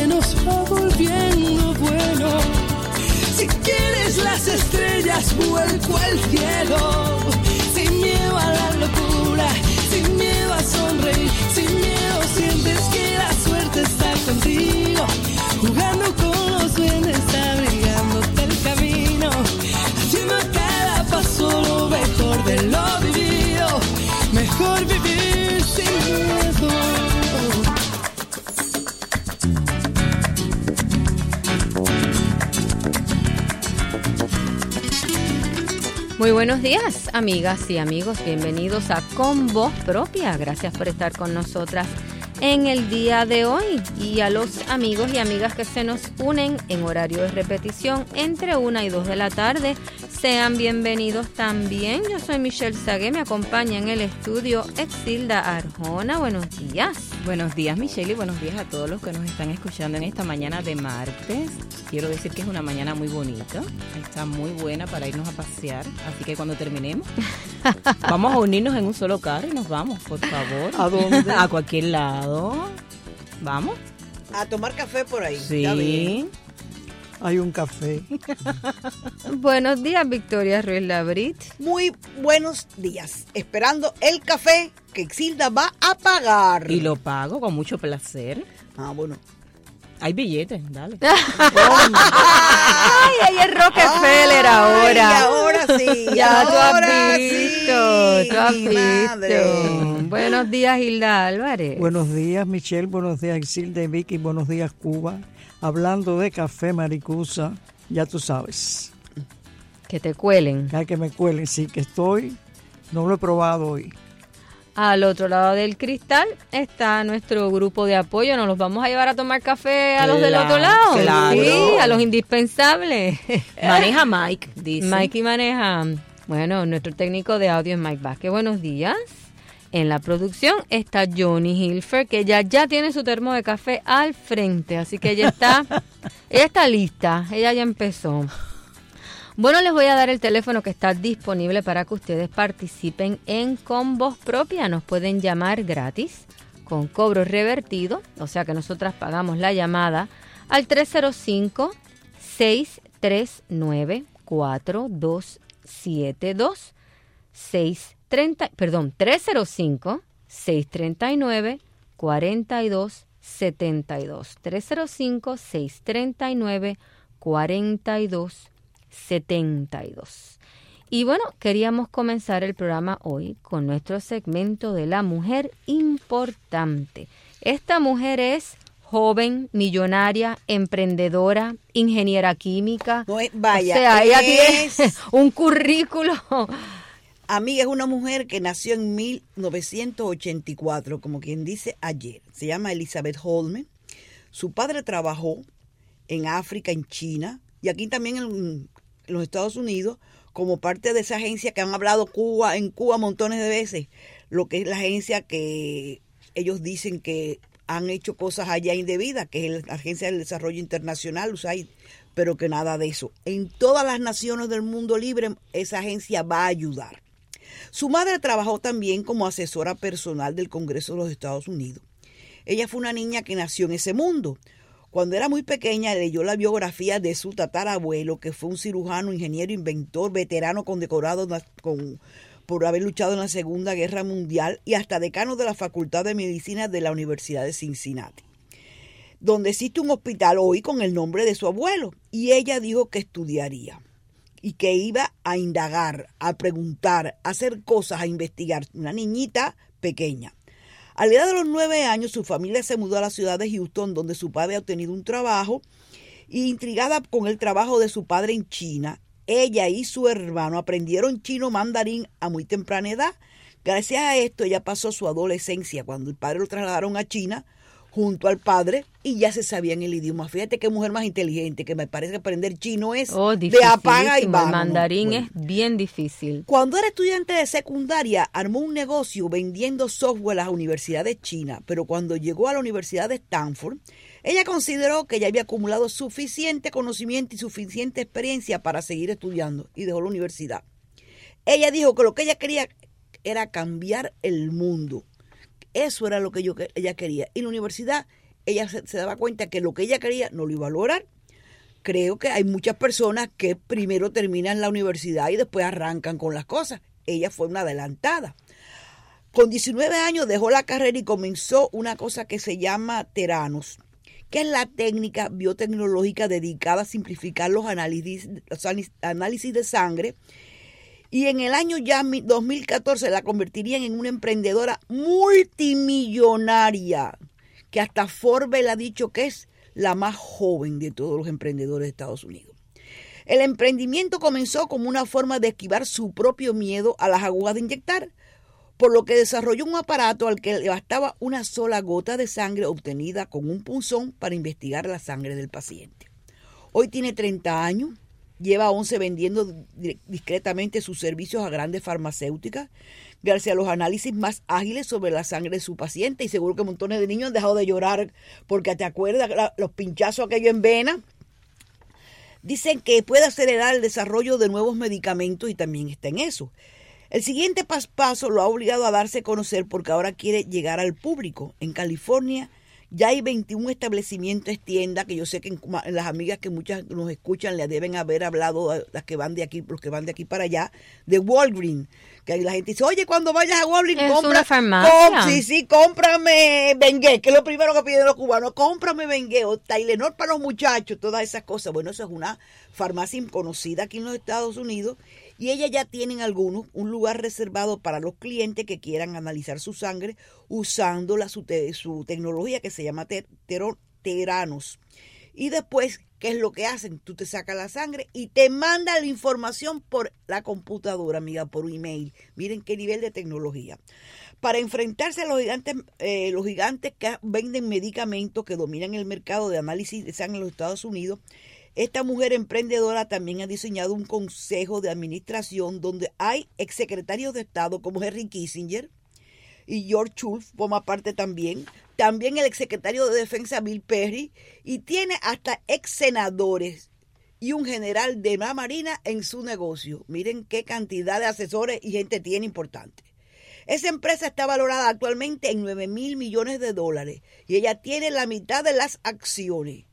se nos va volviendo bueno. Si quieres las estrellas, vuelco al cielo. Sin miedo a la locura, sin miedo a sonreír, sin miedo sientes que la suerte está contigo. Jugando con los duendes, abrigándote el camino, haciendo a cada paso lo mejor de lo vivido. Mejor vivir sin miedo. Muy buenos días, amigas y amigos. Bienvenidos a Con Voz Propia. Gracias por estar con nosotras en el día de hoy. Y a los amigos y amigas que se nos unen en horario de repetición entre 1 y 2 de la tarde, sean bienvenidos también. Yo soy Michelle Sagué, me acompaña en el estudio Exilda Arjona. Buenos días. Buenos días, Michelle, y buenos días a todos los que nos están escuchando en esta mañana de martes. Quiero decir que es una mañana muy bonita, está muy buena para irnos a pasear, así que cuando terminemos vamos a unirnos en un solo carro y nos vamos, por favor. ¿A dónde? A cualquier lado. ¿Vamos? A tomar café por ahí. Sí. Hay un café. Buenos días, Victoria Ruiz Labrit. Muy buenos días. Esperando el café que Exilda va a pagar. Y lo pago con mucho placer. Ah, bueno. Hay billetes, dale. Ay, ahí es Rockefeller ahora. Y ahora sí. Ya tú has ahora visto, sí, tú has madre. visto. Buenos días, Hilda Álvarez. Buenos días, Michelle. Buenos días, Exilda y Vicky. Buenos días, Cuba. Hablando de café, Maricusa, ya tú sabes. Que te cuelen. Que me cuelen, sí, que estoy. No lo he probado hoy. Al otro lado del cristal está nuestro grupo de apoyo. Nos los vamos a llevar a tomar café a los del otro lado. Claro. Sí, a los indispensables. Maneja Mike, dice. Mikey maneja. Bueno, nuestro técnico de audio es Mike Vázquez. Buenos días. En la producción está Johnny Hilfer, que ya tiene su termo de café al frente. Así que ella está lista. Ella ya empezó. Bueno, les voy a dar el teléfono que está disponible para que ustedes participen en Con Voz Propia. Nos pueden llamar gratis, con cobro revertido, o sea que nosotras pagamos la llamada, al 305-639-4272, 305-639-4272, 305-639-4272. Y bueno, queríamos comenzar el programa hoy con nuestro segmento de la mujer importante. Esta mujer es joven, millonaria, emprendedora, ingeniera química. No es, vaya, o sea, ella tiene un currículo. Amiga, es una mujer que nació en 1984, como quien dice ayer. Se llama Elizabeth Holmes. Su padre trabajó en África, en China, y aquí también en los Estados Unidos, como parte de esa agencia que han hablado en Cuba montones de veces, lo que es la agencia que ellos dicen que han hecho cosas allá indebidas, que es la Agencia del Desarrollo Internacional, USAID, pero que nada de eso. En todas las naciones del mundo libre, esa agencia va a ayudar. Su madre trabajó también como asesora personal del Congreso de los Estados Unidos. Ella fue una niña que nació en ese mundo. Cuando era muy pequeña leyó la biografía de su tatarabuelo, que fue un cirujano, ingeniero, inventor, veterano condecorado por haber luchado en la Segunda Guerra Mundial y hasta decano de la Facultad de Medicina de la Universidad de Cincinnati, donde existe un hospital hoy con el nombre de su abuelo. Y ella dijo que estudiaría y que iba a indagar, a preguntar, a hacer cosas, a investigar. Una niñita pequeña. A la edad de los 9 años, su familia se mudó a la ciudad de Houston, donde su padre ha obtenido un trabajo, y intrigada con el trabajo de su padre en China, ella y su hermano aprendieron chino mandarín a muy temprana edad. Gracias a esto, ella pasó su adolescencia cuando el padre lo trasladaron a China junto al padre y ya se sabían el idioma. Fíjate qué mujer más inteligente, que me parece que aprender chino es de apaga y vámonos. El mandarín es bien difícil. Cuando era estudiante de secundaria, armó un negocio vendiendo software a las universidades chinas, pero cuando llegó a la Universidad de Stanford, ella consideró que ya había acumulado suficiente conocimiento y suficiente experiencia para seguir estudiando y dejó la universidad. Ella dijo que lo que ella quería era cambiar el mundo. Eso era lo que ella quería. Y la universidad ella se daba cuenta que lo que ella quería no lo iba a lograr. Creo que hay muchas personas que primero terminan la universidad y después arrancan con las cosas. Ella fue una adelantada. Con 19 años dejó la carrera y comenzó una cosa que se llama Theranos, que es la técnica biotecnológica dedicada a simplificar los análisis de sangre. Y en el año ya 2014 la convertirían en una emprendedora multimillonaria, que hasta Forbes le ha dicho que es la más joven de todos los emprendedores de Estados Unidos. El emprendimiento comenzó como una forma de esquivar su propio miedo a las agujas de inyectar, por lo que desarrolló un aparato al que le bastaba una sola gota de sangre obtenida con un punzón para investigar la sangre del paciente. Hoy tiene 30 años, lleva 11 vendiendo discretamente sus servicios a grandes farmacéuticas, gracias a los análisis más ágiles sobre la sangre de su paciente, y seguro que montones de niños han dejado de llorar porque te acuerdas los pinchazos aquellos en vena. Dicen que puede acelerar el desarrollo de nuevos medicamentos y también está en eso. El siguiente paso lo ha obligado a darse a conocer porque ahora quiere llegar al público. En California ya hay 21 establecimientos, tiendas, que yo sé que las amigas que muchas nos escuchan le deben haber hablado, las que van de aquí, los que van de aquí para allá, de Walgreens. Que ahí la gente dice, oye, cuando vayas a Walgreens, es una farmacia. Sí, cómprame Bengué, que es lo primero que piden los cubanos, cómprame Bengué, o Tylenol para los muchachos, todas esas cosas. Bueno, eso es una farmacia conocida aquí en los Estados Unidos, y ellas ya tienen algunos, un lugar reservado para los clientes que quieran analizar su sangre usando su tecnología que se llama Theranos. Y después, ¿qué es lo que hacen? Tú te sacas la sangre y te mandan la información por la computadora, amiga, por email. Miren qué nivel de tecnología. Para enfrentarse a los gigantes que venden medicamentos que dominan el mercado de análisis de sangre en los Estados Unidos, esta mujer emprendedora también ha diseñado un consejo de administración donde hay exsecretarios de Estado como Henry Kissinger, y George Shultz forma parte también el exsecretario de Defensa Bill Perry, y tiene hasta ex senadores y un general de la Marina en su negocio. Miren qué cantidad de asesores y gente tiene importante. Esa empresa está valorada actualmente en $9,000 millones y ella tiene la mitad de las acciones.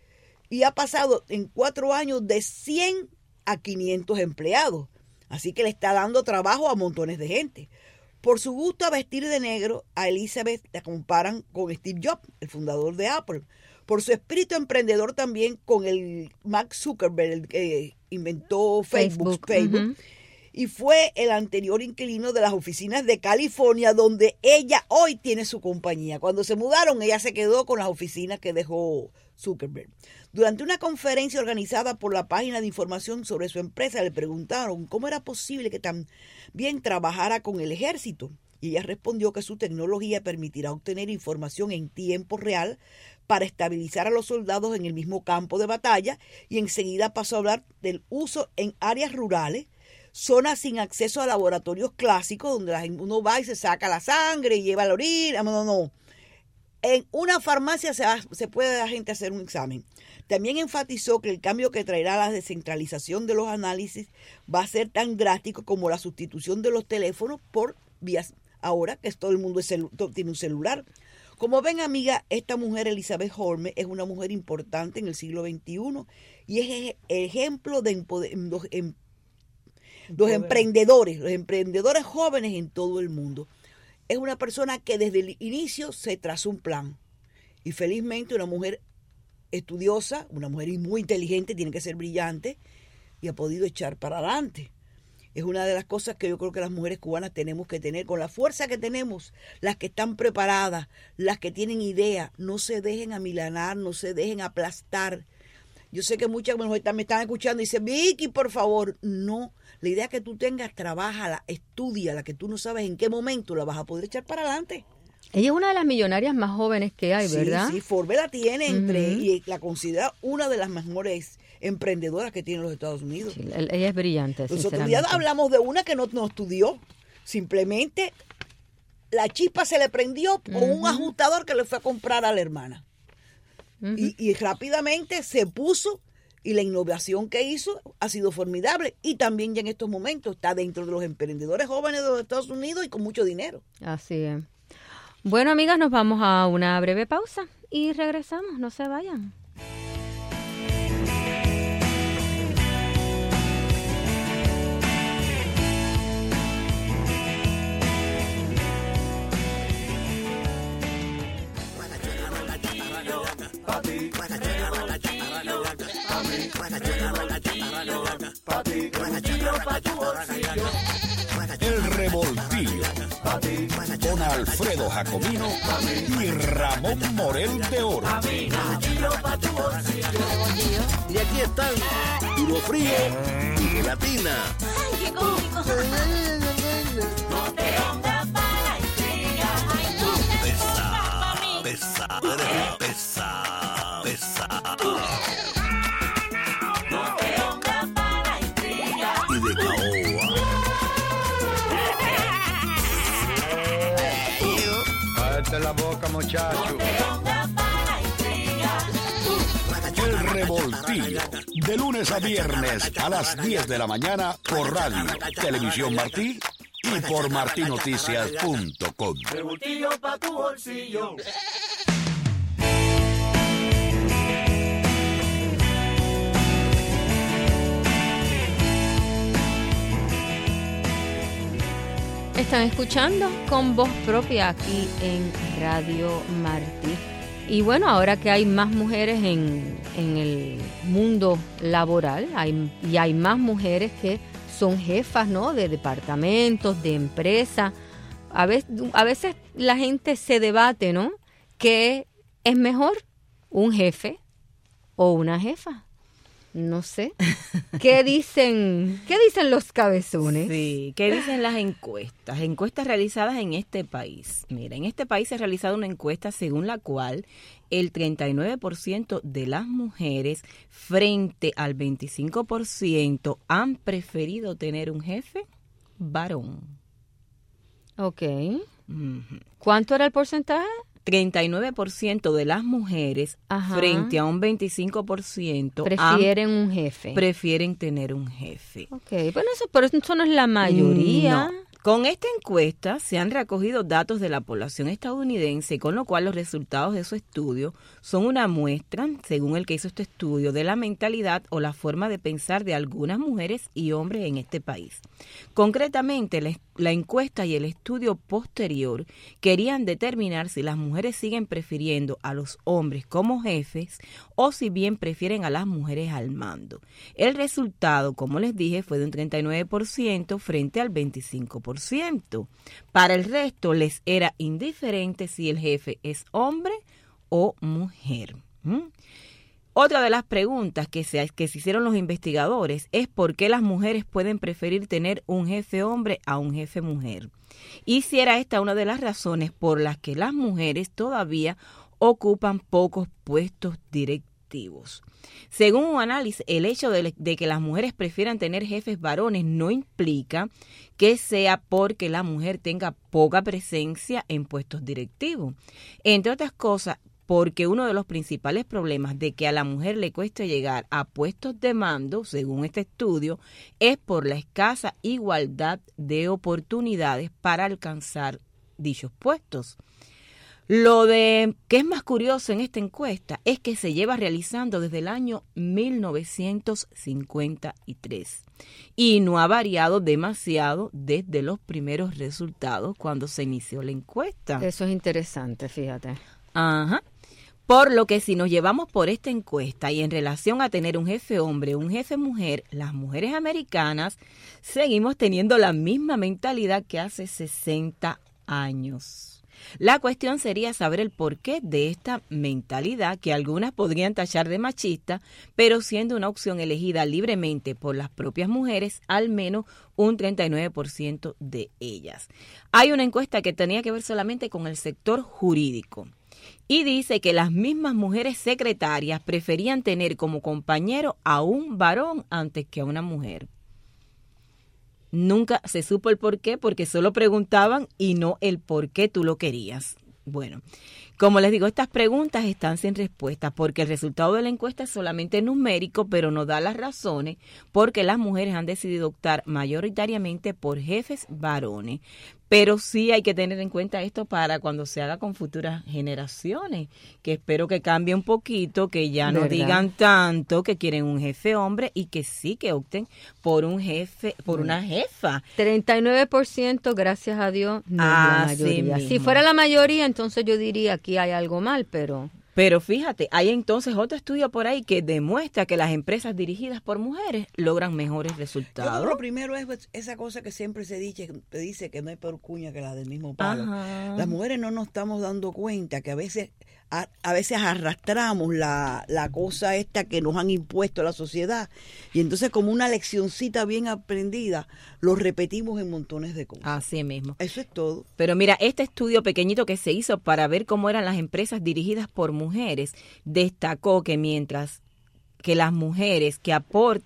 Y ha pasado en 4 años de 100 a 500 empleados. Así que le está dando trabajo a montones de gente. Por su gusto a vestir de negro, a Elizabeth la comparan con Steve Jobs, el fundador de Apple. Por su espíritu emprendedor también con el Mark Zuckerberg, el que inventó Facebook. Uh-huh. Y fue el anterior inquilino de las oficinas de California, donde ella hoy tiene su compañía. Cuando se mudaron, ella se quedó con las oficinas que dejó Zuckerberg. Durante una conferencia organizada por la página de información sobre su empresa, le preguntaron cómo era posible que tan bien trabajara con el ejército. Y ella respondió que su tecnología permitirá obtener información en tiempo real para estabilizar a los soldados en el mismo campo de batalla, y enseguida pasó a hablar del uso en áreas rurales, zonas sin acceso a laboratorios clásicos donde uno va y se saca la sangre y lleva la orina. No. En una farmacia se puede la gente hacer un examen. También enfatizó que el cambio que traerá la descentralización de los análisis va a ser tan drástico como la sustitución de los teléfonos por vías. Ahora que todo el mundo tiene un celular. Como ven, amiga, esta mujer, Elizabeth Holmes, es una mujer importante en el siglo XXI y es ejemplo de los emprendedores jóvenes en todo el mundo. Es una persona que desde el inicio se trazó un plan. Y felizmente una mujer estudiosa, una mujer muy inteligente, tiene que ser brillante, y ha podido echar para adelante. Es una de las cosas que yo creo que las mujeres cubanas tenemos que tener, con la fuerza que tenemos, las que están preparadas, las que tienen idea, no se dejen amilanar, no se dejen aplastar. Yo sé que muchas mujeres me están escuchando y dicen, Vicky, por favor, no. La idea que tú tengas, trabájala, estúdiala, que tú no sabes en qué momento la vas a poder echar para adelante. Ella es una de las millonarias más jóvenes que hay, ¿verdad? Sí, Forbes la tiene y la considera una de las mejores emprendedoras que tiene los Estados Unidos. Sí, ella es brillante, nosotros ya hablamos de una que no estudió, simplemente la chispa se le prendió con un ajustador que le fue a comprar a la hermana. Y rápidamente se puso, y la innovación que hizo ha sido formidable, y también ya en estos momentos está dentro de los emprendedores jóvenes de los Estados Unidos y con mucho dinero. Así es. Bueno, amigas, nos vamos a una breve pausa y regresamos, no se vayan. El Revoltillo con Alfredo Jacomino y Ramón Morel de Oro. Y aquí están, Duro Frío y Gelatina. ¡Ay, qué cómico! No te pongas para la estrella. ¡Ay, no te pongas para mí! Pesa. No te pongas para la estrella. Y de caoba. Cállate la boca, muchacho. No te pongas para la estrella. El Revoltillo, de lunes a viernes a las 10 de la mañana por Radio, Televisión Martí y por martinoticias.com. Revoltillo pa' tu bolsillo. Están escuchando Con Voz Propia aquí en Radio Martí. Y bueno, ahora que hay más mujeres en el mundo laboral, hay más mujeres que son jefas, ¿no?, de departamentos, de empresas. A veces la gente se debate, ¿no?, ¿qué es mejor, un jefe o una jefa? No sé. ¿Qué dicen los cabezones? Sí, ¿qué dicen las encuestas? Encuestas realizadas en este país. Mira, en este país se ha realizado una encuesta según la cual el 39% de las mujeres frente al 25% han preferido tener un jefe varón. Ok. Ujú. ¿Cuánto era el porcentaje? 39% de las mujeres frente a un 25% prefieren un jefe. Prefieren tener un jefe. Ok, bueno, pero eso no es la mayoría. No. Con esta encuesta se han recogido datos de la población estadounidense, con lo cual los resultados de su estudio son una muestra, según el que hizo este estudio, de la mentalidad o la forma de pensar de algunas mujeres y hombres en este país. Concretamente, la encuesta y el estudio posterior querían determinar si las mujeres siguen prefiriendo a los hombres como jefes o si bien prefieren a las mujeres al mando. El resultado, como les dije, fue de un 39% frente al 25%. Para el resto les era indiferente si el jefe es hombre o mujer. Otra de las preguntas que se hicieron los investigadores es por qué las mujeres pueden preferir tener un jefe hombre a un jefe mujer. Y si era esta una de las razones por las que las mujeres todavía ocupan pocos puestos directivos. Según un análisis, el hecho de que las mujeres prefieran tener jefes varones no implica que sea porque la mujer tenga poca presencia en puestos directivos. Entre otras cosas, porque uno de los principales problemas de que a la mujer le cueste llegar a puestos de mando, según este estudio, es por la escasa igualdad de oportunidades para alcanzar dichos puestos. Lo que es más curioso en esta encuesta es que se lleva realizando desde el año 1953 y no ha variado demasiado desde los primeros resultados cuando se inició la encuesta. Eso es interesante, fíjate. Ajá. Por lo que si nos llevamos por esta encuesta y en relación a tener un jefe hombre o un jefe mujer, las mujeres americanas seguimos teniendo la misma mentalidad que hace 60 años. La cuestión sería saber el porqué de esta mentalidad que algunas podrían tachar de machista, pero siendo una opción elegida libremente por las propias mujeres, al menos un 39% de ellas. Hay una encuesta que tenía que ver solamente con el sector jurídico y dice que las mismas mujeres secretarias preferían tener como compañero a un varón antes que a una mujer. Nunca se supo el por qué, porque solo preguntaban y no el por qué tú lo querías. Bueno, como les digo, estas preguntas están sin respuesta porque el resultado de la encuesta es solamente numérico, pero no da las razones porque las mujeres han decidido optar mayoritariamente por jefes varones. pero sí hay que tener en cuenta esto para cuando se haga con futuras generaciones, que espero que cambie un poquito, que ya no ¿Verdad? digan tanto que quieren un jefe hombre y que sí que opten por un jefe, por una jefa. 39%, gracias a Dios, no es la Así mayoría. Si mismo. fuera la mayoría, entonces yo diría aquí hay algo mal, pero Pero fíjate, hay entonces otro estudio por ahí que demuestra que las empresas dirigidas por mujeres logran mejores Yo creo que resultados. lo primero es pues, esa cosa que siempre se dice que no hay peor cuña que la del mismo palo. Ajá. Las mujeres no nos estamos dando cuenta que a veces arrastramos la cosa esta que nos han impuesto la sociedad y entonces como una leccioncita bien aprendida lo repetimos en montones de cosas. Así mismo. Eso es todo. Pero mira, este estudio pequeñito que se hizo para ver cómo eran las empresas dirigidas por mujeres, destacó que mientras que las mujeres que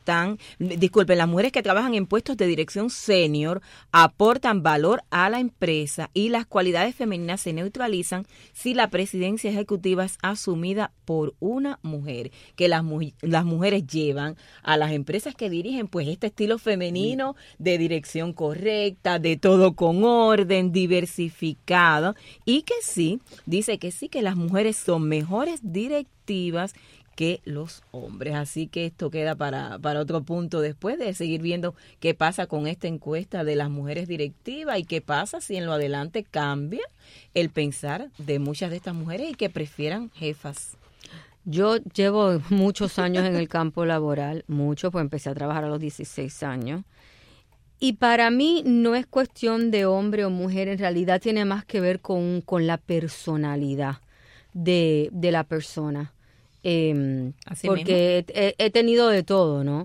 las mujeres que trabajan en puestos de dirección senior aportan valor a la empresa y las cualidades femeninas se neutralizan si la presidencia ejecutiva es asumida por una mujer, que las mujeres llevan a las empresas que dirigen pues este estilo femenino de dirección correcta, de todo con orden, diversificado, y que sí, dice que sí, que las mujeres son mejores directivas que los hombres. Así que esto queda para otro punto después de seguir viendo qué pasa con esta encuesta de las mujeres directivas y qué pasa si en lo adelante cambia el pensar de muchas de estas mujeres y que prefieran jefas. yo llevo muchos años en el campo laboral, pues empecé a trabajar a los 16 años. Y para mí no es cuestión de hombre o mujer, en realidad tiene más que ver con la personalidad de la persona. Así Porque he tenido de todo, ¿no?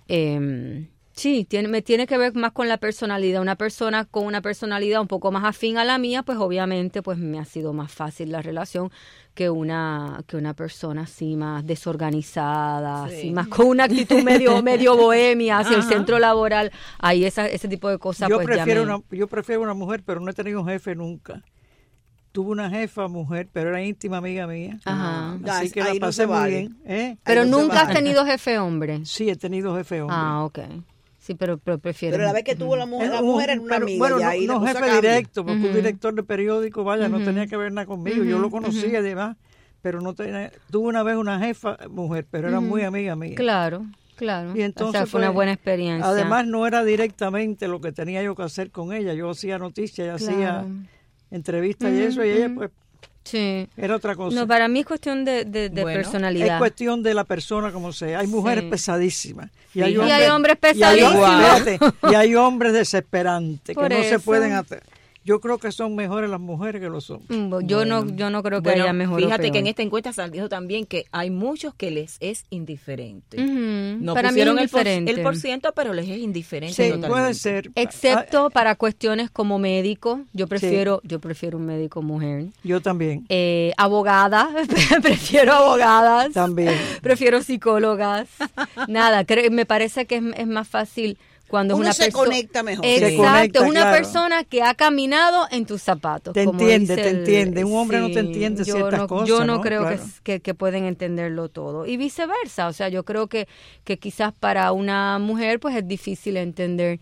Sí, me tiene que ver más con la personalidad. Una persona con una personalidad un poco más afín a la mía, pues obviamente pues me ha sido más fácil la relación que una persona así más desorganizada, Sí. así más con una actitud medio bohemia hacia el Ajá. centro laboral. Ahí ese tipo de cosas Yo pues ya yo prefiero una mujer, pero no he tenido un jefe nunca. Tuve una jefa mujer, pero era íntima amiga mía. Ajá. Así que Ahí la no pasé se muy vale. bien. ¿Eh? Pero Ahí no se nunca has vale. tenido jefe hombre. Sí, he tenido jefe hombre. Ah, ok. Sí, pero prefiero. Pero la vez que tuvo la mujer era una Pero, amiga. bueno, y ahí la no cosa jefe cambia. directo, porque un director de periódico, vaya, no tenía que ver nada conmigo. Yo lo conocía y demás, pero no tenía. Tuve una vez una jefa mujer, pero era muy amiga mía. Claro. Y entonces o sea, fue una pues, buena experiencia. Además, no era directamente lo que tenía yo que hacer con ella. Yo hacía noticias, y hacía entrevistas y eso, y ella pues sí. era otra cosa. No, para mí es cuestión de Bueno, personalidad. Es cuestión de la persona como sea. Hay mujeres Sí. pesadísimas. Y hay hombres y hay- pesadísimos. espérate, y hay hombres desesperantes Por que no se eso. pueden hacer. Yo creo que son mejores las mujeres que los hombres. Yo no creo que Bueno, haya mejor o fíjate que peor. en esta encuesta salió también que hay muchos que les es indiferente. Ujú. No Para mí pusieron es el indiferente. por ciento, pero les es indiferente Sí, totalmente. puede ser. Excepto Ah, para cuestiones como médico. Yo prefiero un médico mujer. yo también. Abogada. Prefiero abogadas. También. Prefiero psicólogas. Nada, me parece que es más fácil cuando Uno es una se persona. conecta mejor. Se Exacto, conecta, es una claro. persona que ha caminado en tus zapatos. Te como entiende, dice te entiende. Un hombre no te entiende yo ciertas no, cosas, Yo no ¿no? creo Claro. que pueden entenderlo todo. Y viceversa, o sea, yo creo que quizás para una mujer pues es difícil entender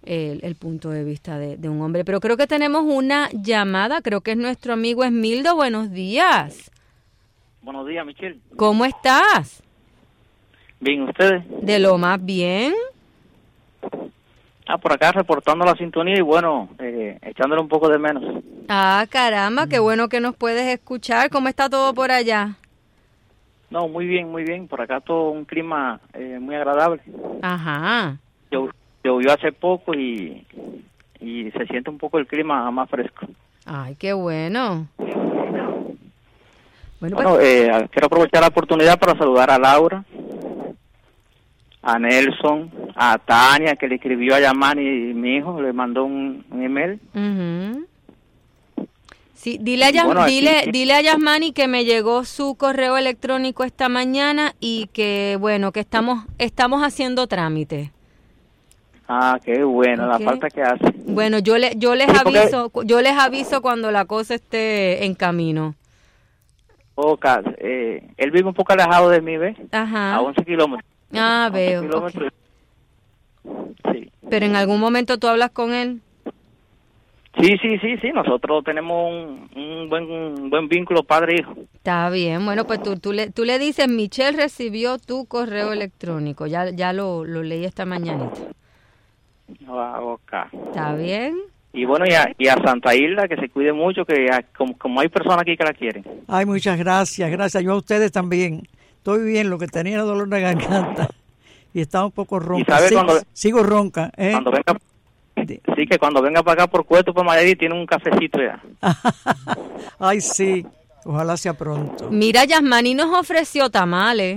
el punto de vista de un hombre. Pero creo que tenemos una llamada, creo que es nuestro amigo Esmildo. Buenos días. Buenos días, Michelle. ¿Cómo estás? Bien, ¿ustedes? De lo más bien. Por acá reportando la sintonía y bueno, echándole un poco de menos. Ah, caramba, qué bueno que nos puedes escuchar. ¿Cómo está todo por allá? No, muy bien, muy bien. Por acá todo un clima muy agradable. Ajá. Llovió hace poco y se siente un poco el clima más fresco. Ay, qué bueno. Bueno, Bueno, quiero aprovechar la oportunidad para saludar a Laura, a Nelson, a Tania, que le escribió a Yamani, y mi hijo le mandó un email. ujú. Sí, dile a, Y bueno, aquí- dile a Yasmani que me llegó su correo electrónico esta mañana y que, bueno, que estamos haciendo trámite. Ah, qué bueno, Ok. la falta que hace. Bueno, yo les aviso cuando la cosa esté en camino. Pocas. Él vive un poco alejado de mí, ¿ves? Ajá. A 11 kilómetros. Ah, 11 veo. kilómetros. Ok. Sí. Pero en algún momento tú hablas con él. Sí, nosotros tenemos un buen vínculo padre-hijo. Está bien, bueno, pues tú le dices, Michelle recibió tu correo electrónico, ya lo leí esta mañanita. Okay. ¿Está bien? Y bueno, y a Santa Hilda, que se cuide mucho, que como hay personas aquí que la quieren. Ay, muchas gracias. Yo a ustedes también. Estoy bien, lo que tenía era dolor de garganta y estaba un poco ronca. Sigo ronca. Cuando venga, sí, que cuando venga para acá por Cueto, por Madrid, tiene un cafecito ya. Ay, sí. Ojalá sea pronto. Mira, Yasmani nos ofreció tamales.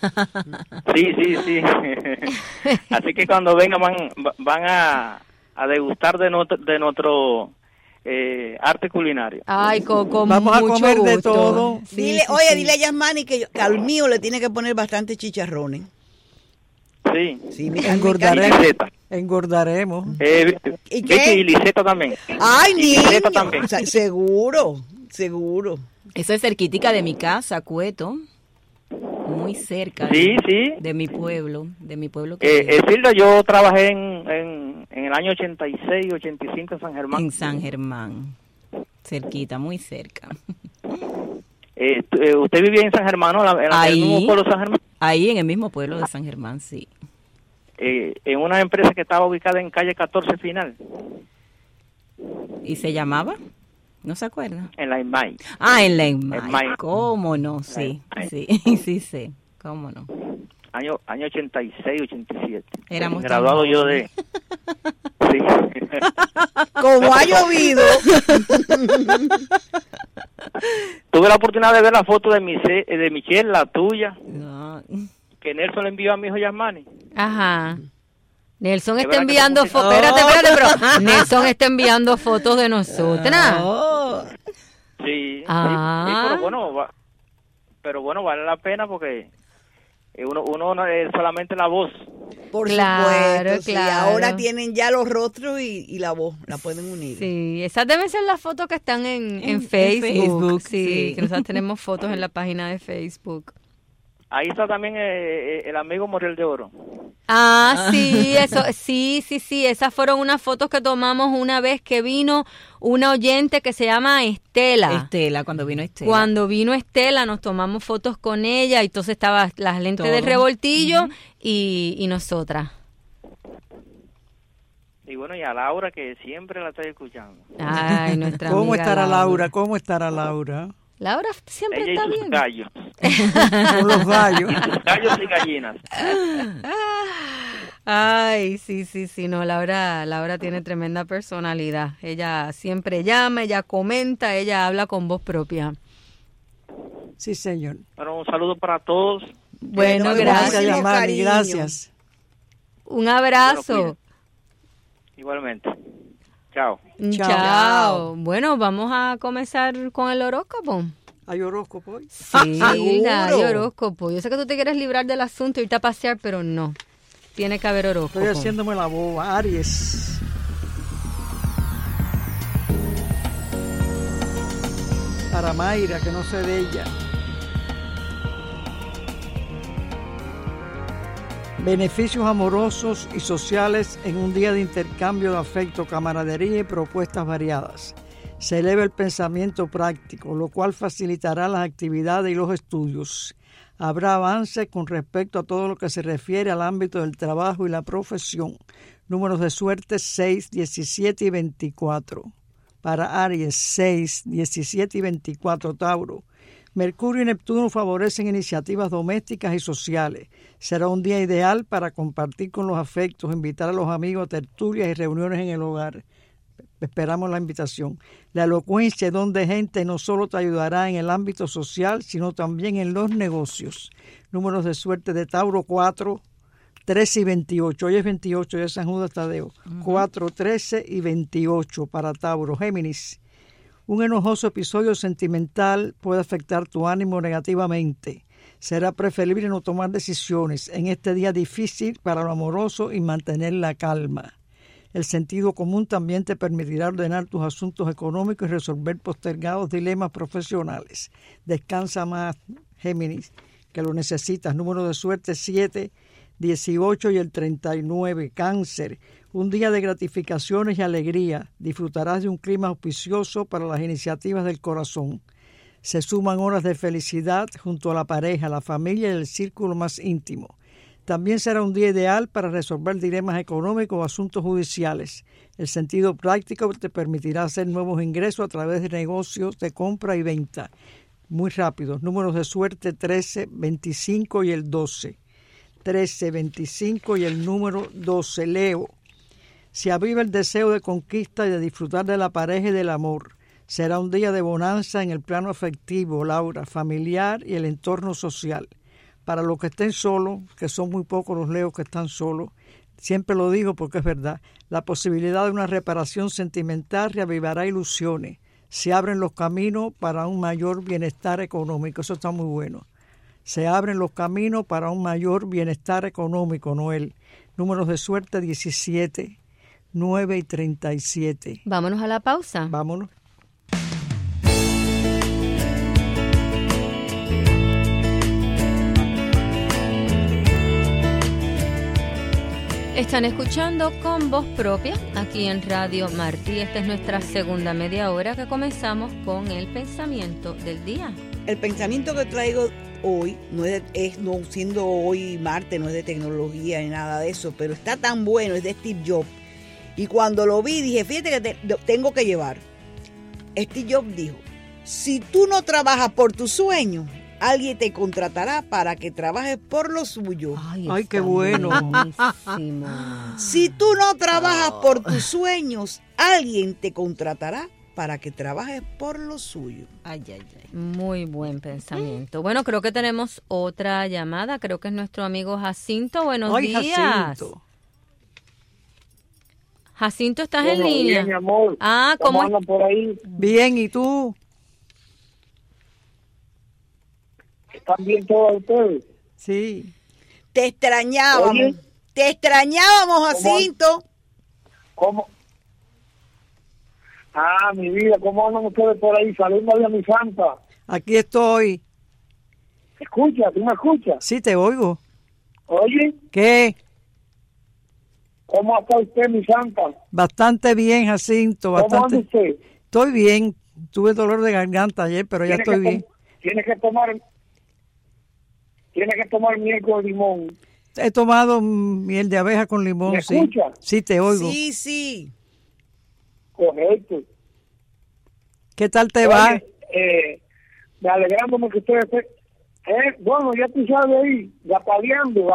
Sí. Así que cuando vengan van a degustar de nuestro arte culinario. Ay, con vamos a mucho comer gusto. de todo. Dile a Yasmani que al mío le tiene que poner bastante chicharrones. Sí, engordaremos. ¿Y qué? Y liseta también. Ay, niño. Liseta también. O sea, seguro. Eso es cerquitica de mi casa, Cueto. Muy cerca de mi pueblo. Silvia, yo trabajé en el año 86, 85 en San Germán. En San Germán. Cerquita, muy cerca. ¿Usted vivía en San Germán, no? En el mismo pueblo de San Germán. Ahí, en el mismo pueblo de San Germán, sí. En una empresa que estaba ubicada en calle 14 Final. ¿Y se llamaba? ¿No se acuerda? En la IMAI. En la IMAI. ¿Cómo no? Sí, sí, ¿cómo no? Año 86, 87. Éramos graduado yo de... Sí. Como ha llovido. Tuve la oportunidad de ver la foto de Michelle, la tuya. No. Que Nelson le envió a mi hijo Yasmani. Ajá. Nelson está enviando fotos. Espérate, pero Nelson está enviando fotos de nosotras. Sí, pero bueno, vale la pena porque uno no es solamente la voz. Por supuesto, sí, ahora tienen ya los rostros y la voz, la pueden unir. Sí, esas deben ser las fotos que están en Facebook. Sí, que nosotros tenemos fotos en la página de Facebook. Ahí está también el amigo Morel de Oro. Sí, eso, sí, esas fueron unas fotos que tomamos una vez que vino una oyente que se llama Estela. Cuando vino Estela. Cuando vino Estela nos tomamos fotos con ella y entonces estaba la lente del revoltillo y nosotras. Y bueno, y a Laura que siempre la estoy escuchando. Ay, nuestra ¿Cómo amiga estará Laura? ¿Cómo estará Laura? Laura siempre ella está y sus bien. Gallos. Con los gallos. Gallos y gallinas. Ay, sí, no, Laura tiene tremenda personalidad. Ella siempre llama, ella comenta, ella habla con voz propia. Sí, señor. Bueno, un saludo para todos. Bueno, gracias, Yamani, gracias. Un abrazo. Bueno, igualmente. Chao. Chao. Bueno, vamos a comenzar con el horóscopo. ¿Hay horóscopo hoy? Sí, hay horóscopo. Yo sé que tú te quieres librar del asunto y irte a pasear, pero no. Tiene que haber horóscopo. Estoy haciéndome la boba. Aries. Para Mayra, que no sé de ella. Beneficios amorosos y sociales en un día de intercambio de afecto, camaradería y propuestas variadas. Se eleva el pensamiento práctico, lo cual facilitará las actividades y los estudios. Habrá avances con respecto a todo lo que se refiere al ámbito del trabajo y la profesión. Números de suerte 6, 17 y 24. Para Aries, 6, 17 y 24, Tauro. Mercurio y Neptuno favorecen iniciativas domésticas y sociales. Será un día ideal para compartir con los afectos, invitar a los amigos a tertulias y reuniones en el hogar. Esperamos la invitación. La elocuencia y don de gente no solo te ayudará en el ámbito social, sino también en los negocios. Números de suerte de Tauro 4, 13 y 28. Hoy es 28 de San Judas Tadeo. 4, 13 y 28 para Tauro. Géminis. Un enojoso episodio sentimental puede afectar tu ánimo negativamente. Será preferible no tomar decisiones en este día difícil para lo amoroso y mantener la calma. El sentido común también te permitirá ordenar tus asuntos económicos y resolver postergados dilemas profesionales. Descansa más, Géminis, que lo necesitas. Número de suerte 7, 18 y el 39. Cáncer, un día de gratificaciones y alegría. Disfrutarás de un clima auspicioso para las iniciativas del corazón. Se suman horas de felicidad junto a la pareja, la familia y el círculo más íntimo. También será un día ideal para resolver dilemas económicos o asuntos judiciales. El sentido práctico te permitirá hacer nuevos ingresos a través de negocios de compra y venta. Muy rápido. Números de suerte 13, 25 y el 12. 13, 25 y el número 12. Leo. Se aviva el deseo de conquista y de disfrutar de la pareja y del amor. Será un día de bonanza en el plano afectivo, Laura, familiar y el entorno social. Para los que estén solos, que son muy pocos los leos que están solos, siempre lo digo porque es verdad, la posibilidad de una reparación sentimental reavivará ilusiones. Se abren los caminos para un mayor bienestar económico. Eso está muy bueno. Se abren los caminos para un mayor bienestar económico, Noel. Números de suerte 17, 9 y 37. Vámonos a la pausa. Vámonos. Están escuchando Con Voz Propia aquí en Radio Martí. Esta es nuestra segunda media hora que comenzamos con el pensamiento del día. El pensamiento que traigo hoy, no siendo hoy martes, no es de tecnología ni nada de eso, pero está tan bueno, es de Steve Jobs. Y cuando lo vi dije, fíjate que tengo que llevar. Steve Jobs dijo, si tú no trabajas por tus sueños, alguien te contratará para que trabajes por lo suyo. Ay, qué bueno. Si tú no trabajas por tus sueños, alguien te contratará para que trabajes por lo suyo. Ay. Muy buen pensamiento. Bueno, creo que tenemos otra llamada. Creo que es nuestro amigo Jacinto. Buenos días. Jacinto. Jacinto, ¿estás en línea? Bien, mi amor. ¿Cómo andan por ahí? Bien, ¿y tú? ¿Están bien todos ustedes? Sí. Te extrañábamos. Oye. Te extrañábamos, Jacinto. ¿Cómo? Mi vida, ¿cómo andan ustedes por ahí? Saludos a mi santa. Aquí estoy. Escucha, ¿tú me escuchas? Sí, te oigo. Oye. ¿Qué? ¿Cómo está usted, mi santa? Bastante bien, Jacinto. ¿Cómo anda Bastante. usted? Estoy bien. Tuve dolor de garganta ayer, pero ya estoy bien. Tienes que tomar miel con limón. He tomado miel de abeja con limón. ¿Me sí. escucha? Sí, te oigo. Sí. Correcto. ¿Qué tal te va? Me alegrándome que ustedes estén. Bueno, ya tú sabes ahí, gapaleando.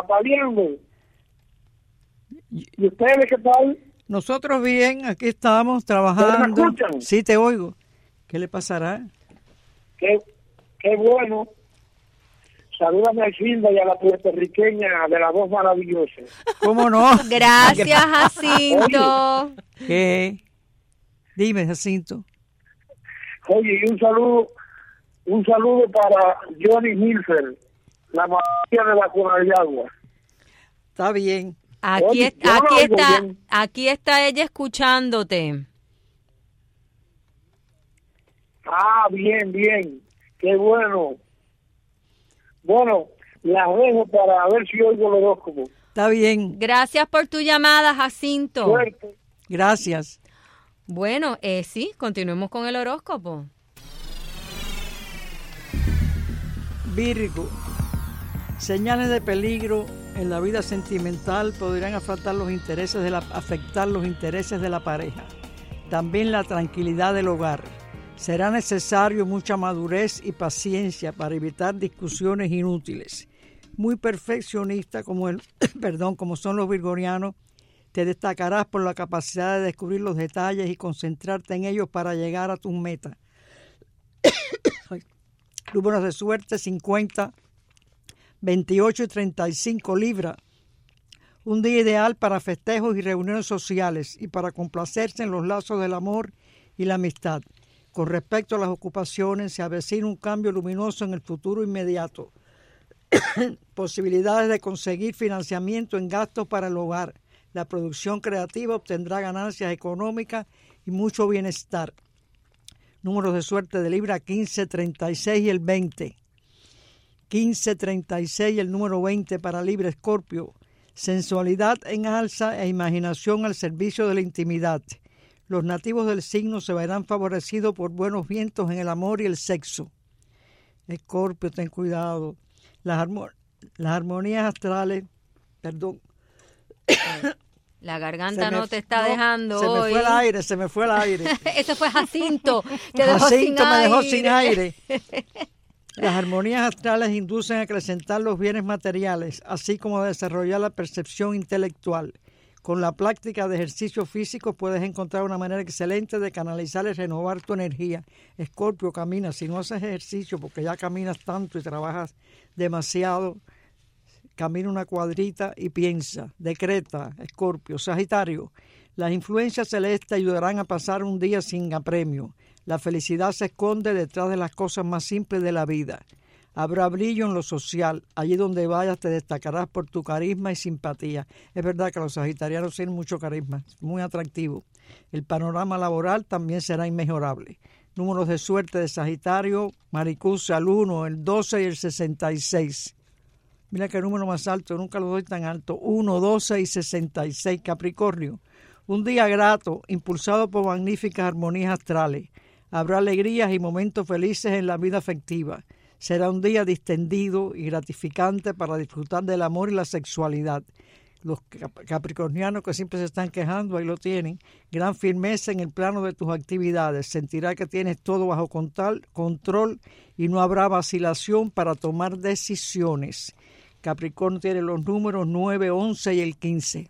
¿Y ustedes qué tal? Nosotros bien, aquí estamos trabajando. ¿Me escuchan? Sí, te oigo. ¿Qué le pasará? Qué bueno. Salúdame a Silva y a la puertorriqueña de la voz maravillosa. ¿Cómo no? Gracias, Jacinto. ¿Qué? Dime, Jacinto. Oye, y un saludo para Johnny Hilfer, la maravilla de la Conayagua. Está bien. Aquí está ella escuchándote. Bien. Qué bueno. Bueno, las dejo para ver si oigo el horóscopo. Está bien. Gracias por tu llamada, Jacinto. Suerte. Gracias. Bueno, sí, continuemos con el horóscopo. Virgo. Señales de peligro en la vida sentimental podrían afectar los intereses de la pareja. También la tranquilidad del hogar. Será necesario mucha madurez y paciencia para evitar discusiones inútiles. Muy perfeccionista como son los virgonianos, te destacarás por la capacidad de descubrir los detalles y concentrarte en ellos para llegar a tus metas. Números de suerte 50, 28 y 35, Libra. Un día ideal para festejos y reuniones sociales y para complacerse en los lazos del amor y la amistad. Con respecto a las ocupaciones, se avecina un cambio luminoso en el futuro inmediato. Posibilidades de conseguir financiamiento en gastos para el hogar. La producción creativa obtendrá ganancias económicas y mucho bienestar. Números de suerte de Libra 15, 36 y el 20. 15, 36 y el número 20 para Libra. Escorpio. sensualidad en alza e imaginación al servicio de la intimidad. Los nativos del signo se verán favorecidos por buenos vientos en el amor y el sexo. Escorpio, ten cuidado. Las armonías astrales, perdón. La garganta no te está dejando se hoy. Se me fue el aire. Eso fue Jacinto. Te dejó Jacinto sin me dejó aire. sin aire. Las armonías astrales inducen a acrecentar los bienes materiales, así como a desarrollar la percepción intelectual. Con la práctica de ejercicios físicos puedes encontrar una manera excelente de canalizar y renovar tu energía. Escorpio, camina. Si no haces ejercicio, porque ya caminas tanto y trabajas demasiado, camina una cuadrita y piensa. Decreta, Escorpio. Sagitario, las influencias celestes ayudarán a pasar un día sin apremio. La felicidad se esconde detrás de las cosas más simples de la vida. Habrá brillo en lo social. Allí donde vayas te destacarás por tu carisma y simpatía. Es verdad que los sagitarianos tienen mucho carisma, muy atractivo. El panorama laboral también será inmejorable. Números de suerte de Sagitario, Maricusa, el 1, el 12 y el 66. Mira qué número más alto, nunca lo doy tan alto. 1, 12 y 66. Capricornio, un día grato, impulsado por magníficas armonías astrales. Habrá alegrías y momentos felices en la vida afectiva. Será un día distendido y gratificante para disfrutar del amor y la sexualidad. Los capricornianos que siempre se están quejando, ahí lo tienen. Gran firmeza en el plano de tus actividades. Sentirá que tienes todo bajo control y no habrá vacilación para tomar decisiones. Capricornio tiene los números 9, 11 y el 15.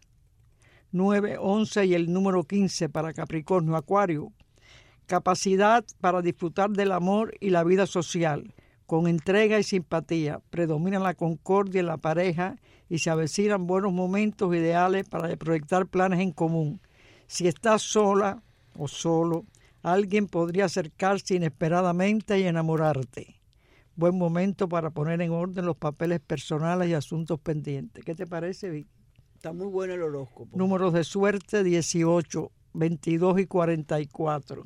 9, 11 y el número 15 para Capricornio. Acuario, capacidad para disfrutar del amor y la vida social. Con entrega y simpatía, predomina la concordia en la pareja y se avecinan buenos momentos ideales para proyectar planes en común. Si estás sola o solo, alguien podría acercarse inesperadamente y enamorarte. Buen momento para poner en orden los papeles personales y asuntos pendientes. ¿Qué te parece, Vic? Está muy bueno el horóscopo. Números de suerte 18, 22 y 44.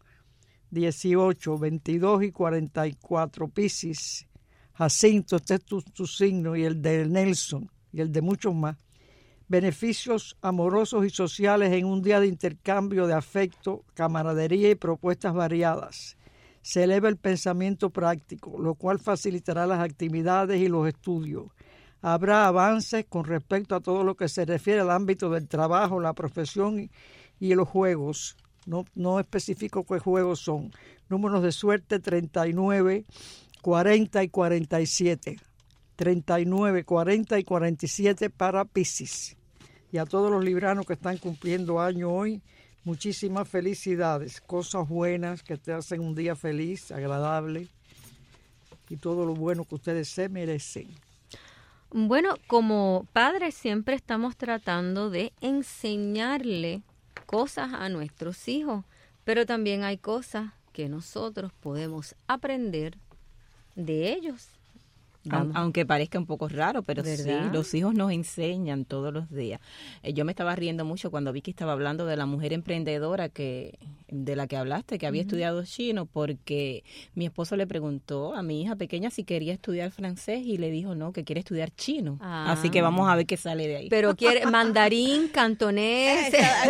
18, 22 y 44, Piscis. Jacinto, este es tu signo, y el de Nelson, y el de muchos más. Beneficios amorosos y sociales en un día de intercambio de afecto, camaradería y propuestas variadas. Se eleva el pensamiento práctico, lo cual facilitará las actividades y los estudios. Habrá avances con respecto a todo lo que se refiere al ámbito del trabajo, la profesión y los juegos. No especifico qué juegos son. Números de suerte 39, 40 y 47. 39, 40 y 47 para Piscis. Y a todos los libranos que están cumpliendo año hoy, muchísimas felicidades. Cosas buenas que te hacen un día feliz, agradable. Y todo lo bueno que ustedes se merecen. Bueno, como padres siempre estamos tratando de enseñarle cosas a nuestros hijos, pero también hay cosas que nosotros podemos aprender de ellos. Aunque parezca un poco raro, pero ¿verdad? sí, los hijos nos enseñan todos los días. Yo me estaba riendo mucho cuando Vicky estaba hablando de la mujer emprendedora de la que hablaste, que había estudiado chino, porque mi esposo le preguntó a mi hija pequeña si quería estudiar francés y le dijo no, que quiere estudiar chino. Así que vamos a ver qué sale de ahí. Pero quiere mandarín, cantonés.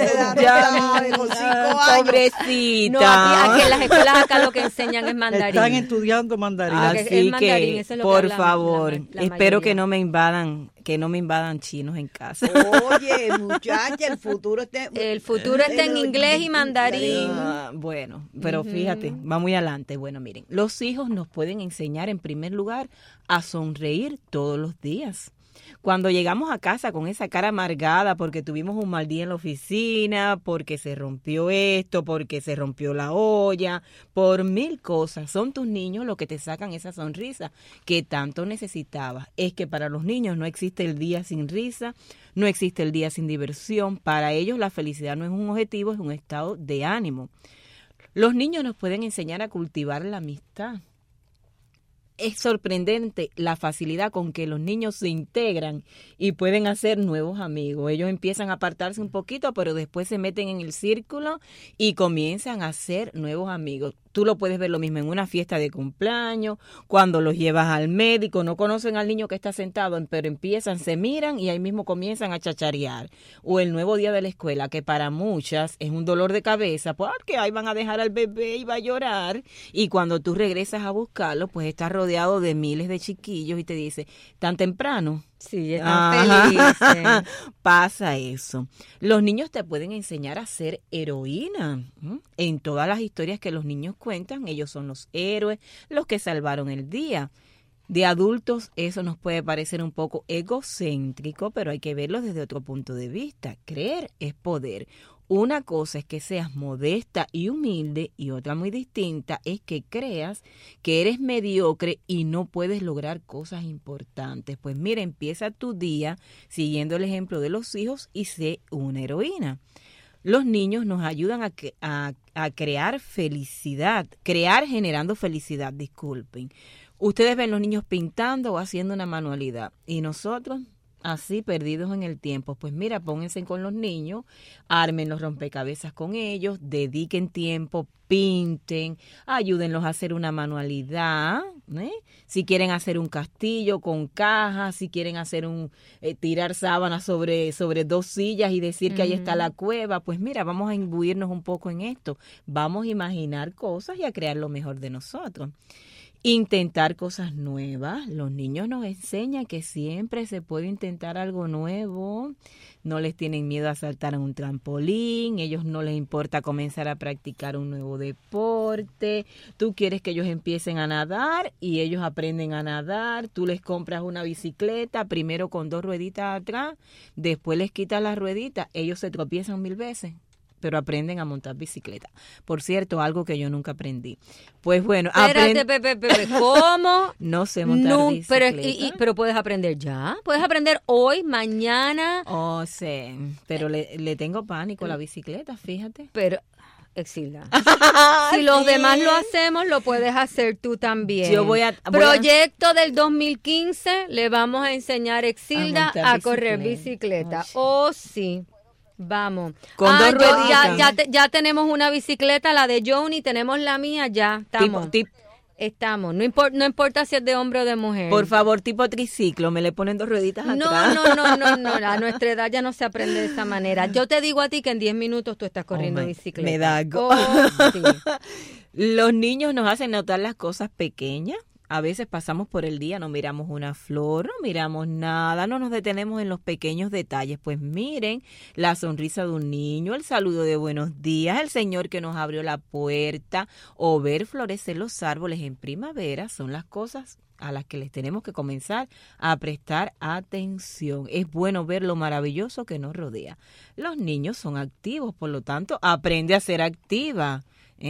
Pobrecita. No, aquí en las escuelas acá lo que enseñan es mandarín. Están estudiando mandarín. Así mandarín, que, eso es lo que por hablan favor, la espero mayoría. que no me invadan chinos en casa. Oye, muchacha, el futuro está en inglés y mandarín. Bueno, pero fíjate, va muy adelante. Bueno, miren, los hijos nos pueden enseñar en primer lugar a sonreír todos los días. Cuando llegamos a casa con esa cara amargada porque tuvimos un mal día en la oficina, porque se rompió esto, porque se rompió la olla, por 1000 cosas, son tus niños los que te sacan esa sonrisa que tanto necesitabas. Es que para los niños no existe el día sin risa, no existe el día sin diversión. Para ellos la felicidad no es un objetivo, es un estado de ánimo. Los niños nos pueden enseñar a cultivar la amistad. Es sorprendente la facilidad con que los niños se integran y pueden hacer nuevos amigos. Ellos empiezan a apartarse un poquito, pero después se meten en el círculo y comienzan a hacer nuevos amigos. Tú lo puedes ver lo mismo en una fiesta de cumpleaños, cuando los llevas al médico, no conocen al niño que está sentado, pero empiezan, se miran y ahí mismo comienzan a chacharear. O el nuevo día de la escuela, que para muchas es un dolor de cabeza, porque ahí van a dejar al bebé y va a llorar. Y cuando tú regresas a buscarlo, pues estás rodeado de miles de chiquillos y te dice, ¿tan temprano? Sí, ya están felices. Pasa eso. Los niños te pueden enseñar a ser heroína. En todas las historias que los niños cuentan, ellos son los héroes, los que salvaron el día. De adultos eso nos puede parecer un poco egocéntrico, pero hay que verlo desde otro punto de vista. Creer es poder. Una cosa es que seas modesta y humilde y otra muy distinta es que creas que eres mediocre y no puedes lograr cosas importantes. Pues mira, empieza tu día siguiendo el ejemplo de los hijos y sé una heroína. Los niños nos ayudan a crear felicidad, crear generando felicidad, disculpen. Ustedes ven los niños pintando o haciendo una manualidad y nosotros así perdidos en el tiempo. Pues mira, pónganse con los niños, armen los rompecabezas con ellos, dediquen tiempo, pinten, ayúdenlos a hacer una manualidad, si quieren hacer un castillo con cajas, si quieren hacer tirar sábanas sobre 2 sillas y decir que ahí está la cueva, pues mira, vamos a imbuirnos un poco en esto, vamos a imaginar cosas y a crear lo mejor de nosotros. Intentar cosas nuevas. Los niños nos enseñan que siempre se puede intentar algo nuevo. No les tienen miedo a saltar en un trampolín. Ellos no les importa comenzar a practicar un nuevo deporte. Tú quieres que ellos empiecen a nadar y ellos aprenden a nadar. Tú les compras una bicicleta, primero con 2 rueditas atrás, después les quitas las rueditas. Ellos se tropiezan 1000 veces, pero aprenden a montar bicicleta. Por cierto, algo que yo nunca aprendí. Pues bueno, espérate, Pepe, ¿cómo? No sé montar bicicleta. Pero puedes aprender ya. Puedes aprender hoy, mañana. Oh, sí, pero le tengo pánico a la bicicleta, fíjate. Pero, Exilda, si los demás lo hacemos, lo puedes hacer tú también. Yo voy a Proyecto del 2015, le vamos a enseñar a Exilda a correr bicicleta. Oh, sí. Vamos. Con 2 rueditas. Ya tenemos una bicicleta, la de Joni, tenemos la mía, ya estamos. Estamos. No importa si es de hombre o de mujer. Por favor, tipo triciclo, me le ponen 2 rueditas atrás. No. A nuestra edad ya no se aprende de esa manera. Yo te digo a ti que en 10 minutos tú estás corriendo bicicleta. Me da algo. Sí. Los niños nos hacen notar las cosas pequeñas. A veces pasamos por el día, no miramos una flor, no miramos nada, no nos detenemos en los pequeños detalles. Pues miren, la sonrisa de un niño, el saludo de buenos días, el señor que nos abrió la puerta o ver florecer los árboles en primavera son las cosas a las que les tenemos que comenzar a prestar atención. Es bueno ver lo maravilloso que nos rodea. Los niños son activos, por lo tanto, aprende a ser activa,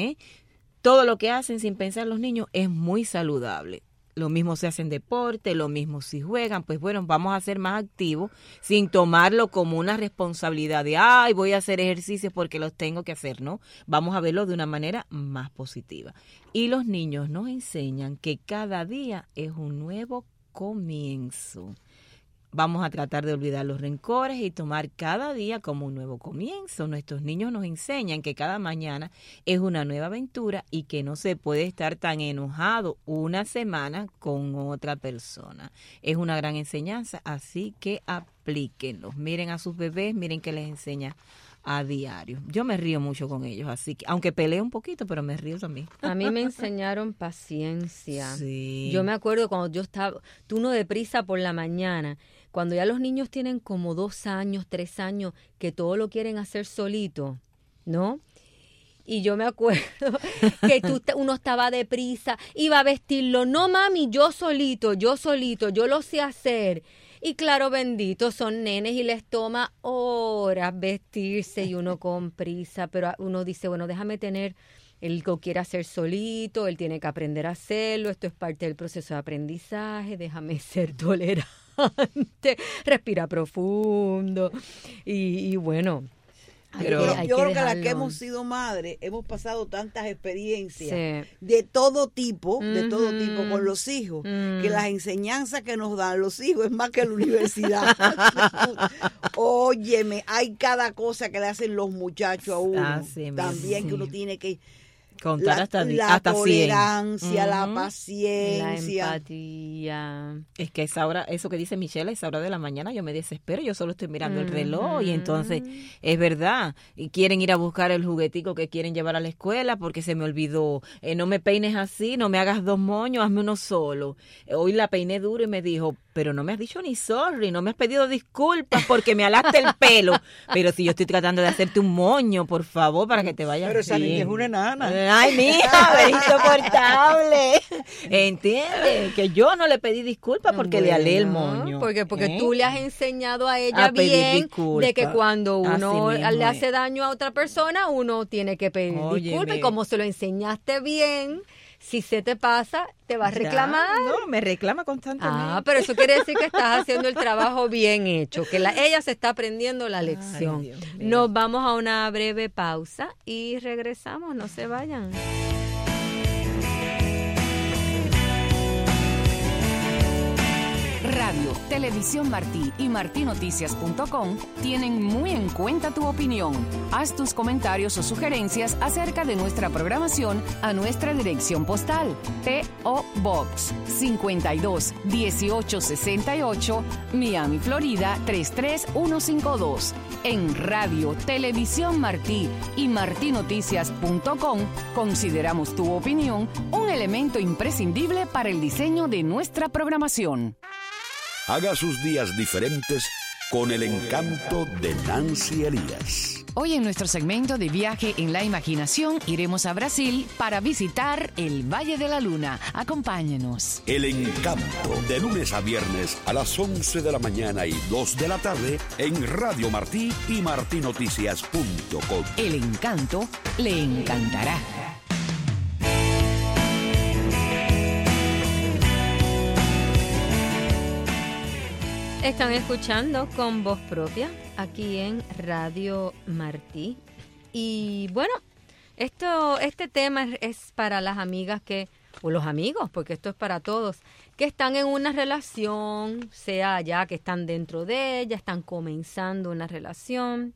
Todo lo que hacen sin pensar los niños es muy saludable. Lo mismo se hacen deporte, lo mismo si juegan. Pues bueno, vamos a ser más activos sin tomarlo como una responsabilidad de, voy a hacer ejercicios porque los tengo que hacer, ¿no? Vamos a verlo de una manera más positiva. Y los niños nos enseñan que cada día es un nuevo comienzo. Vamos a tratar de olvidar los rencores y tomar cada día como un nuevo comienzo. Nuestros niños nos enseñan que cada mañana es una nueva aventura y que no se puede estar tan enojado una semana con otra persona. Es una gran enseñanza, así que aplíquenlos. Miren a sus bebés, miren qué les enseña a diario. Yo me río mucho con ellos, así que, aunque peleo un poquito, pero me río también. A mí me enseñaron paciencia. Sí. Yo me acuerdo cuando yo estaba, turno de prisa por la mañana, cuando ya los niños tienen como 2 años, 3 años, que todo lo quieren hacer solito, ¿no? Y yo me acuerdo que uno estaba deprisa, iba a vestirlo. No, mami, yo solito, yo lo sé hacer. Y claro, bendito, son nenes y les toma horas vestirse y uno con prisa. Pero uno dice, bueno, déjame tener, él lo quiere hacer solito, él tiene que aprender a hacerlo, esto es parte del proceso de aprendizaje, déjame ser tolerante, respira profundo y bueno. Pero yo creo que las que hemos sido madres hemos pasado tantas experiencias de todo tipo con los hijos, que las enseñanzas que nos dan los hijos es más que la universidad. Óyeme, hay cada cosa que le hacen los muchachos a uno también que uno tiene que Contar hasta 100. Tolerancia, la la paciencia. empatía. Es que esa hora, eso que dice Michelle, a esa hora de la mañana yo me desespero, yo solo estoy mirando el reloj y entonces es verdad, y quieren ir a buscar el juguetico que quieren llevar a la escuela porque se me olvidó, no me peines así, no me hagas 2 moños, hazme uno solo. Hoy la peiné duro y me dijo, pero no me has dicho ni sorry, no me has pedido disculpas porque me alaste el pelo, pero si yo estoy tratando de hacerte un moño, por favor, para que te vayas Pero esa niña bien. es una enana. Ay, mija, es insoportable. ¿Entiendes? Que yo no le pedí disculpas porque le alé el moño. Porque tú le has enseñado a ella A pedir bien disculpas. de que cuando uno Así mismo le es. hace daño a otra persona, uno tiene que pedir Óyeme. disculpas. Y como se lo enseñaste bien, si se te pasa, te va a Ya, reclamar. No, me reclama constantemente. Pero eso quiere decir que estás haciendo el trabajo bien hecho, que ella se está aprendiendo la lección. Dios mío. Nos vamos a una breve pausa y regresamos, no se vayan. Radio, Televisión Martí y martinoticias.com tienen muy en cuenta tu opinión. Haz tus comentarios o sugerencias acerca de nuestra programación a nuestra dirección postal. P.O. Box 52 1868, Miami, Florida 33152. En Radio, Televisión Martí y martinoticias.com consideramos tu opinión un elemento imprescindible para el diseño de nuestra programación. Haga sus días diferentes con el encanto de Nancy Elías. Hoy en nuestro segmento de Viaje en la Imaginación iremos a Brasil para visitar el Valle de la Luna. Acompáñenos. El encanto, de lunes a viernes a las 11 de la mañana y 2 de la tarde en Radio Martí y martinoticias.com. El encanto le encantará. Están escuchando Con Voz Propia aquí en Radio Martí. Y bueno, este tema es para las amigas o los amigos, porque esto es para todos, que están en una relación, sea ya que están dentro de ella, están comenzando una relación.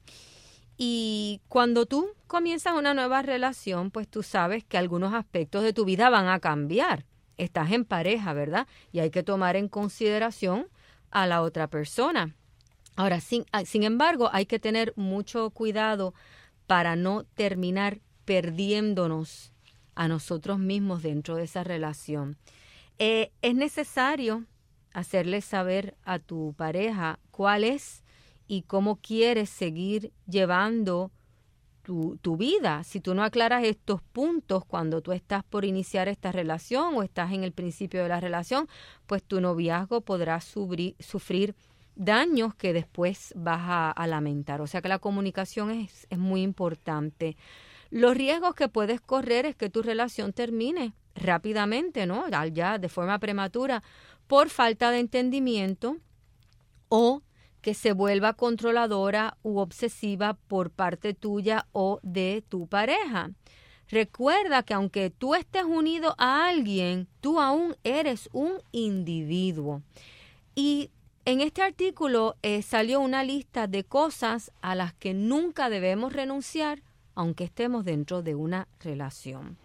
Y cuando tú comienzas una nueva relación, pues tú sabes que algunos aspectos de tu vida van a cambiar. Estás en pareja, ¿verdad? Y hay que tomar en consideración a la otra persona. Ahora, sin embargo, hay que tener mucho cuidado para no terminar perdiéndonos a nosotros mismos dentro de esa relación. Es necesario hacerle saber a tu pareja cuál es y cómo quieres seguir llevando tu vida. Si tú no aclaras estos puntos cuando tú estás por iniciar esta relación o estás en el principio de la relación, pues tu noviazgo podrá sufrir daños que después vas a lamentar. O sea que la comunicación es muy importante. Los riesgos que puedes correr es que tu relación termine rápidamente, ¿no? Ya de forma prematura, por falta de entendimiento o que se vuelva controladora u obsesiva por parte tuya o de tu pareja. Recuerda que aunque tú estés unido a alguien, tú aún eres un individuo. Y en este artículo salió una lista de cosas a las que nunca debemos renunciar, aunque estemos dentro de una relación.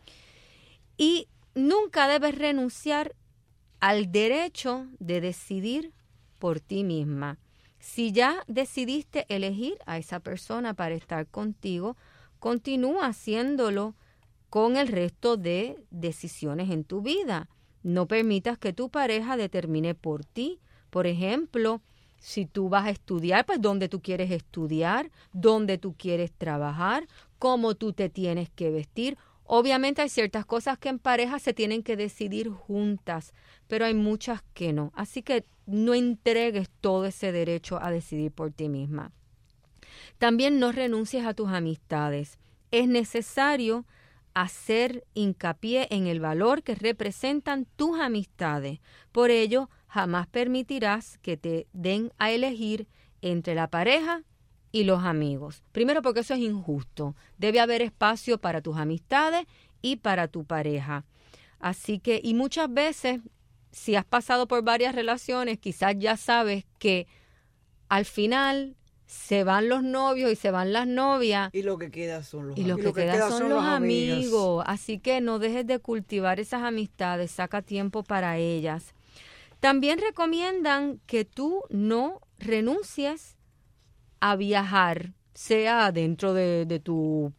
Y nunca debes renunciar al derecho de decidir por ti misma. Si ya decidiste elegir a esa persona para estar contigo, continúa haciéndolo con el resto de decisiones en tu vida. No permitas que tu pareja determine por ti. Por ejemplo, si tú vas a estudiar, pues dónde tú quieres estudiar, dónde tú quieres trabajar, cómo tú te tienes que vestir. Obviamente hay ciertas cosas que en pareja se tienen que decidir juntas, pero hay muchas que no. Así que no entregues todo ese derecho a decidir por ti misma. También no renuncies a tus amistades. Es necesario hacer hincapié en el valor que representan tus amistades. Por ello, jamás permitirás que te den a elegir entre la pareja y los amigos. Primero, porque eso es injusto. Debe haber espacio para tus amistades y para tu pareja. Así que, y muchas veces, si has pasado por varias relaciones, quizás ya sabes que al final se van los novios y se van las novias. Y lo que queda son los Y lo que queda son los amigos. Así que no dejes de cultivar esas amistades, saca tiempo para ellas. También recomiendan que tú no renuncies a viajar, sea dentro de tu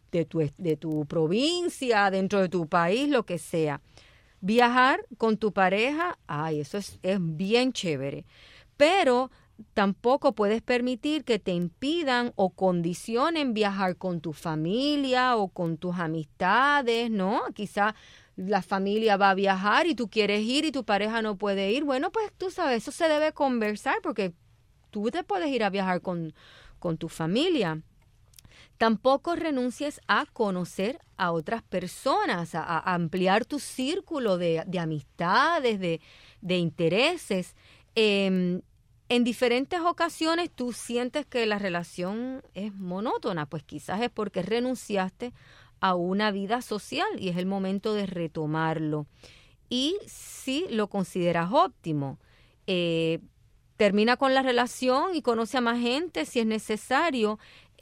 provincia, dentro de tu país, lo que sea. Viajar con tu pareja, eso es bien chévere. Pero tampoco puedes permitir que te impidan o condicionen viajar con tu familia o con tus amistades, ¿no? Quizá la familia va a viajar y tú quieres ir y tu pareja no puede ir. Bueno, pues tú sabes, eso se debe conversar porque tú te puedes ir a viajar con tu familia. Tampoco renuncies a conocer a otras personas, a ampliar tu círculo de amistades, de intereses. En diferentes ocasiones tú sientes que la relación es monótona, pues quizás es porque renunciaste a una vida social y es el momento de retomarlo. Y si lo consideras óptimo, termina con la relación y conoce a más gente si es necesario.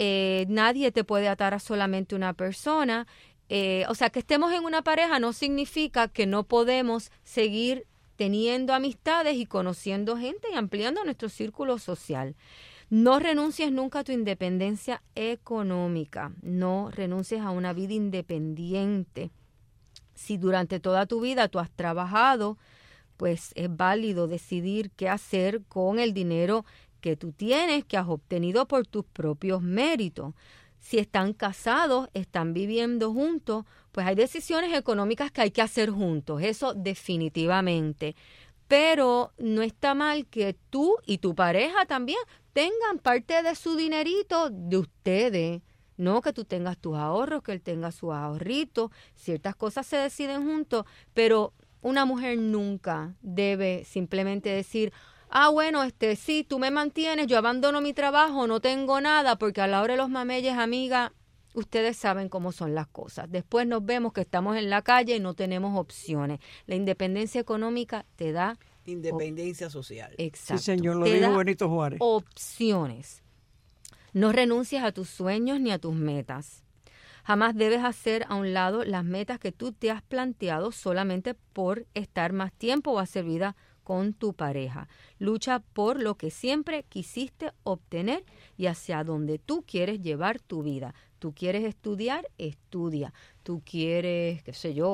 Nadie te puede atar a solamente una persona. O sea, que estemos en una pareja no significa que no podemos seguir teniendo amistades y conociendo gente y ampliando nuestro círculo social. No renuncies nunca a tu independencia económica. No renuncies a una vida independiente. Si durante toda tu vida tú has trabajado, pues es válido decidir qué hacer con el dinero que tú tienes, que has obtenido por tus propios méritos. Si están casados, están viviendo juntos, pues hay decisiones económicas que hay que hacer juntos, eso definitivamente. Pero no está mal que tú y tu pareja también tengan parte de su dinerito de ustedes, no que tú tengas tus ahorros, que él tenga sus ahorritos, ciertas cosas se deciden juntos, pero una mujer nunca debe simplemente decir, bueno, sí, tú me mantienes, yo abandono mi trabajo, no tengo nada, porque a la hora de los mameyes, amiga, ustedes saben cómo son las cosas. Después nos vemos que estamos en la calle y no tenemos opciones. La independencia económica te da independencia social. Exacto. Sí, señor, lo te dijo da Benito Juárez. Opciones. No renuncies a tus sueños ni a tus metas. Jamás debes hacer a un lado las metas que tú te has planteado solamente por estar más tiempo o hacer vida con tu pareja. Lucha por lo que siempre quisiste obtener y hacia donde tú quieres llevar tu vida. Tú quieres estudiar, estudia. Tú quieres,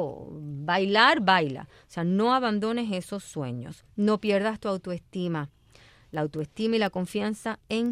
bailar, baila. O sea, no abandones esos sueños. No pierdas tu autoestima. La autoestima y la confianza en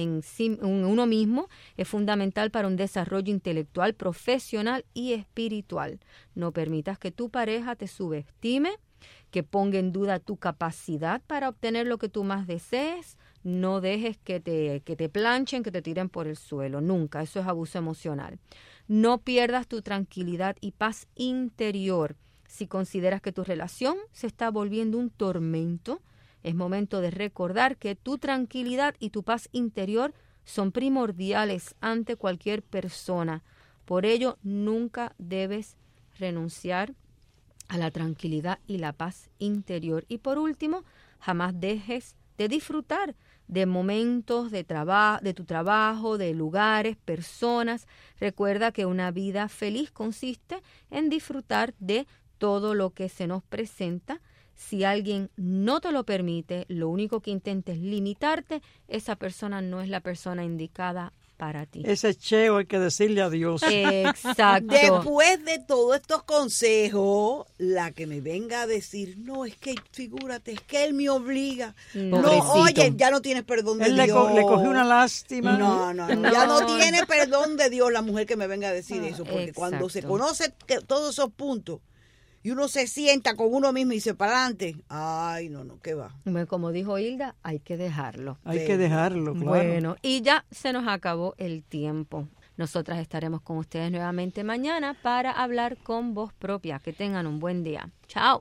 uno mismo es fundamental para un desarrollo intelectual, profesional y espiritual. No permitas que tu pareja te subestime, que ponga en duda tu capacidad para obtener lo que tú más desees. No dejes que te planchen, que te tiren por el suelo. Nunca. Eso es abuso emocional. No pierdas tu tranquilidad y paz interior. Si consideras que tu relación se está volviendo un tormento, es momento de recordar que tu tranquilidad y tu paz interior son primordiales ante cualquier persona. Por ello, nunca debes renunciar a la tranquilidad y la paz interior. Y por último, jamás dejes de disfrutar de momentos de tu trabajo, de lugares, personas. Recuerda que una vida feliz consiste en disfrutar de todo lo que se nos presenta. Si alguien no te lo permite, lo único que intentes limitarte, esa persona no es la persona indicada para ti. Ese cheo hay que decirle adiós. Exacto. Después de todos estos consejos, la que me venga a decir, no, es que figúrate, es que él me obliga. No, oye, ya no tienes perdón de Dios. Le cogió una lástima. No, ya no tiene perdón de Dios la mujer que me venga a decir eso, porque cuando se conoce todos esos puntos, y uno se sienta con uno mismo y dice, para adelante. Ay, no, ¿qué va? Bueno, como dijo Hilda, hay que dejarlo. Hay que dejarlo, claro. Bueno, y ya se nos acabó el tiempo. Nosotras estaremos con ustedes nuevamente mañana para hablar con voz propia. Que tengan un buen día. Chao.